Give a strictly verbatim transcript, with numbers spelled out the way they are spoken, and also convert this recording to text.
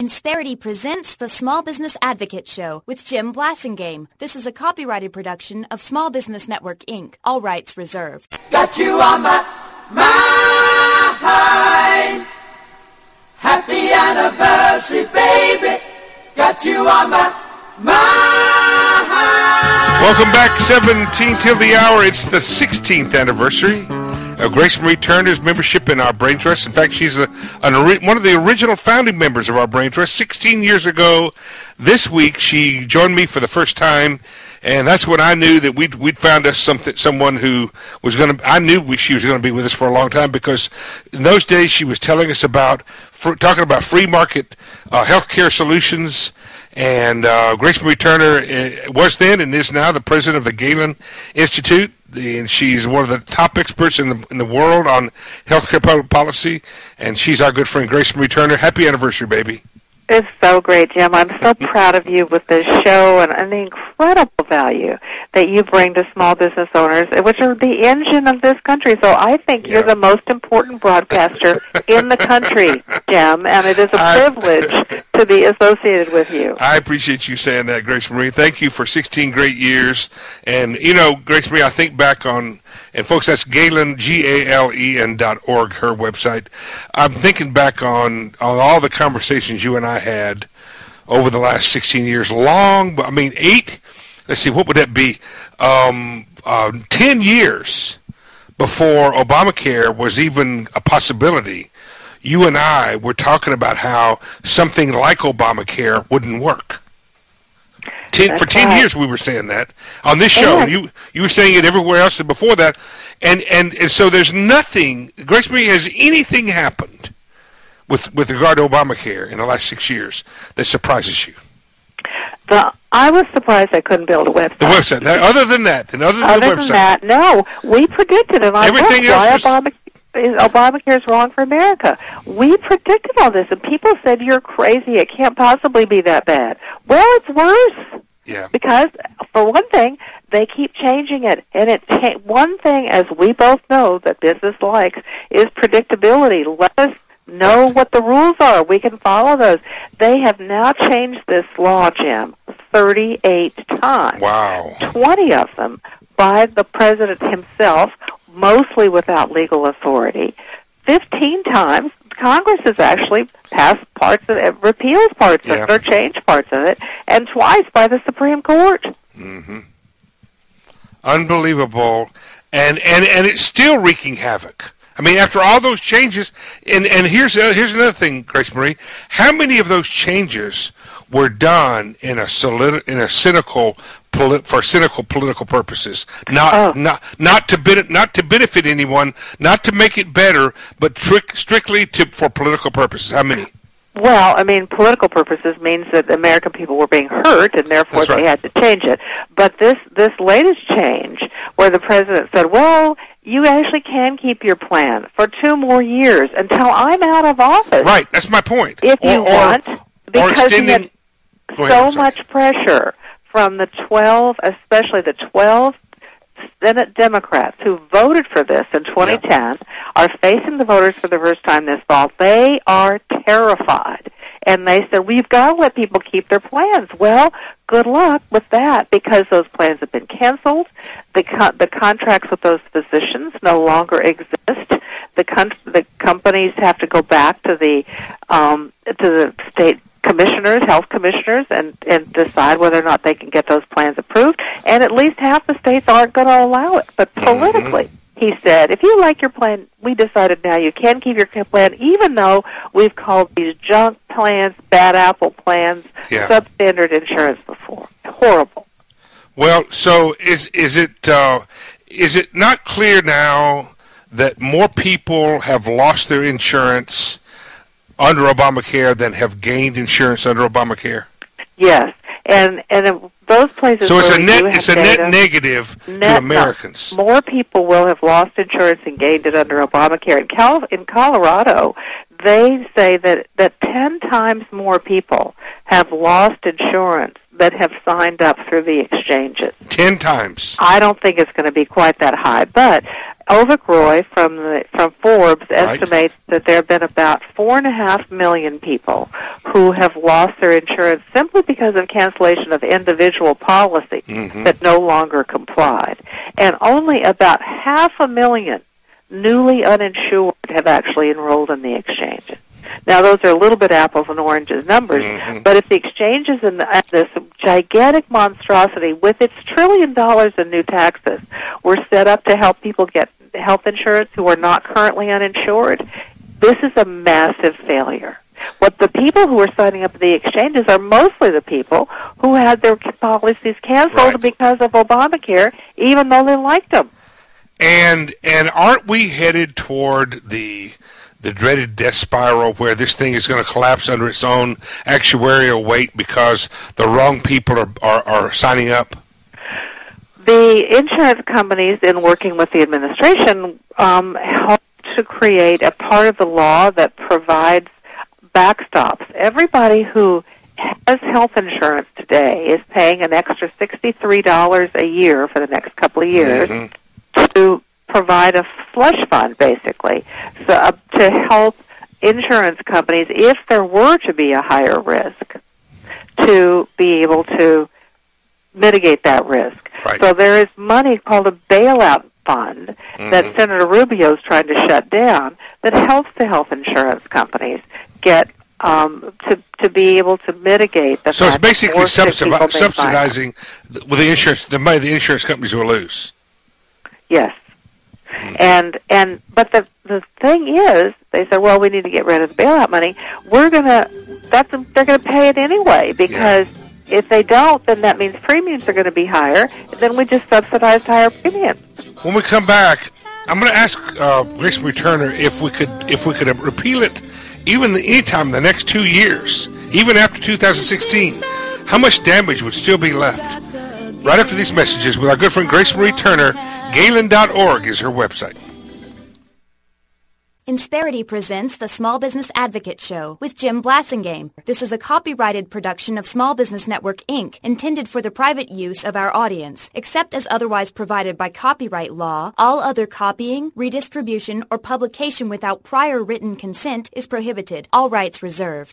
Insperity presents the Small Business Advocate Show with Jim Blasingame. This is a copyrighted production of Small Business Network, Incorporated. All rights reserved. Got you on my mind. Happy anniversary, baby. Got you on my mind. Welcome back, seventeen till the hour. It's the sixteenth anniversary of Grace Marie Turner's membership in our Brain Trust. In fact, she's a, an, one of the original founding members of our Brain Trust. sixteen years ago this week, she joined me for the first time, and that's when I knew that we'd, we'd found us something, someone who was going to, I knew we, she was going to be with us for a long time, because in those days she was telling us about, for, talking about free market uh, healthcare solutions. And uh, Grace Marie Turner uh, was then and is now the president of the Galen Institute, and she's one of the top experts in the in the world on healthcare public policy. And she's our good friend, Grace Marie Turner. Happy anniversary, baby! It's so great, Jim. I'm so proud of you with this show and, and the incredible value that you bring to small business owners, which are the engine of this country. So I think yeah. you're the most important broadcaster in the country, Jim, and it is a I, privilege to be associated with you. I appreciate you saying that, Grace Marie. Thank you for sixteen great years. And, you know, Grace Marie, I think back on, and folks, that's Galen, G A L E N dot org, her website. I'm thinking back on, on all the conversations you and I had over the last sixteen years, long, I mean, eight, let's see, what would that be? Um, uh, ten years before Obamacare was even a possibility, you and I were talking about how something like Obamacare wouldn't work. Ten, for ten right. years we were saying that on this show. And you you were saying it everywhere else before that. And, and, and so there's nothing, Grace Marie, has anything happened with with regard to Obamacare in the last six years that surprises you? The, I was surprised I couldn't build a website. The website. That, other than that, and other than other the website. Than that, no. We predicted it. I Everything why else Obama, is, Obamacare is wrong for America. We predicted all this, and people said, you're crazy. It can't possibly be that bad. Well, it's worse. Yeah. Because, for one thing, they keep changing it. And it ta- one thing, as we both know, that business likes, is predictability. Let us know what the rules are. We can follow those. They have now changed this law, Jim, thirty-eight times. Wow. twenty of them by the president himself, mostly without legal authority. fifteen times Congress has actually passed parts of it, repeals parts yeah. of it, or changed parts of it, and twice by the Supreme Court. Mm-hmm. Unbelievable. And, and, and it's still wreaking havoc. I mean, after all those changes, and, and here's uh, here's another thing, Grace Marie. How many of those changes were done in a solid, in a cynical for cynical political purposes? Not oh. not not to benefit not to benefit anyone, not to make it better, but trick, strictly to for political purposes. How many? Well, I mean, political purposes means that the American people were being hurt, and therefore That's right. they had to change it. But this this latest change, where the president said, "Well, you actually can keep your plan for two more years until I'm out of office." Right. That's my point. If or, you or, want, because he had ahead, so much pressure from the twelve, especially the twelve Senate Democrats who voted for this in twenty ten, yeah. are facing the voters for the first time this fall. They are terrified. And they said, we've got to let people keep their plans. Well, good luck with that, because those plans have been canceled. The co- the contracts with those physicians no longer exist. The con- the companies have to go back to the um, to the state commissioners, health commissioners, and, and decide whether or not they can get those plans approved. And at least half the states aren't going to allow it. But politically, mm-hmm. he said, if you like your plan, we decided now you can keep your plan, even though we've called these junk plans, bad apple plans, yeah. substandard insurance before. Horrible. Well, so is is it uh, is it not clear now that more people have lost their insurance under Obamacare than have gained insurance under Obamacare? Yes, and and those places. So it's where a we net. do It's a have net data, negative net, to Americans. No, more people will have lost insurance and gained it under Obamacare. In Cal, in Colorado, they say that that ten times more people have lost insurance that have signed up through the exchanges. Ten times. I don't think it's going to be quite that high, but Overgroy from the from Forbes Right. estimates that there have been about four and a half million people who have lost their insurance simply because of cancellation of individual policies Mhm. that no longer complied, and only about half a million newly uninsured have actually enrolled in the exchanges. Now, those are a little bit apples and oranges numbers, Mhm. but if the exchanges and, the, and this gigantic monstrosity with its trillion dollars in new taxes were set up to help people get health insurance who are not currently uninsured, this is a massive failure. What the people who are signing up at the exchanges are mostly the people who had their policies canceled Right. because of Obamacare, even though they liked them. And and aren't we headed toward the the dreaded death spiral where this thing is going to collapse under its own actuarial weight because the wrong people are, are, are signing up? The insurance companies, in working with the administration, um, help to create a part of the law that provides backstops. Everybody who has health insurance today is paying an extra sixty-three dollars a year for the next couple of years Mhm. to provide a slush fund, basically, so, uh, to help insurance companies, if there were to be a higher risk, to be able to mitigate that risk. Right. So there is money called a bailout fund that Mhm. Senator Rubio is trying to shut down that helps the health insurance companies get um, to to be able to mitigate the So it's fact that basically more sick subsidi- people may sign up. subsidizing the, with the insurance, the money the insurance companies will lose. Yes. And and but the the thing is, they said, well, we need to get rid of the bailout money. We're gonna that's they're gonna pay it anyway because if they don't, then that means premiums are going to be higher. Then we just subsidized higher premiums. When we come back, I'm going to ask uh, Grace Marie Turner if we could if we could repeal it even any time in the next two years, even after two thousand sixteen. How much damage would still be left? Right after these messages with our good friend Grace Marie Turner, Galen dot org is her website. Insperity presents the Small Business Advocate Show with Jim Blasingame. This is a copyrighted production of Small Business Network, Incorporated, intended for the private use of our audience. Except as otherwise provided by copyright law, all other copying, redistribution, or publication without prior written consent is prohibited. All rights reserved.